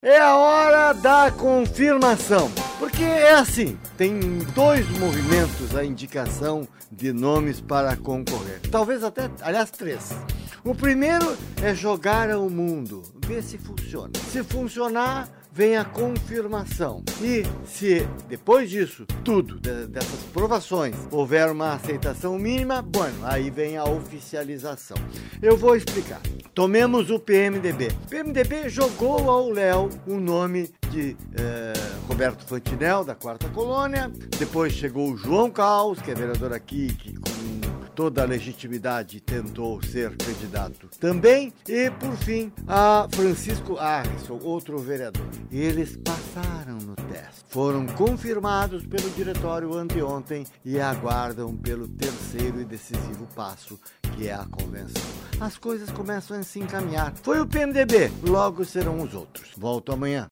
É a hora da confirmação, porque é assim, tem 2 movimentos a indicação de nomes para concorrer, talvez até, aliás, 3. O primeiro é jogar ao mundo, ver se funciona. Se funcionar, vem a confirmação. E se depois disso, tudo, dessas provações, houver uma aceitação mínima, aí vem a oficialização. Eu vou explicar. Tomemos o PMDB. O PMDB jogou ao léu o nome de Roberto Fantinel, da 4ª Colônia. Depois chegou o João Caus, que é vereador aqui, que com toda a legitimidade tentou ser candidato também. E, por fim, a Francisco Harrison, outro vereador. Eles passaram no teste. Foram confirmados pelo diretório anteontem e aguardam pelo terceiro e decisivo passo, que é a convenção. As coisas começam a se encaminhar. Foi o PMDB, logo serão os outros. Volto amanhã.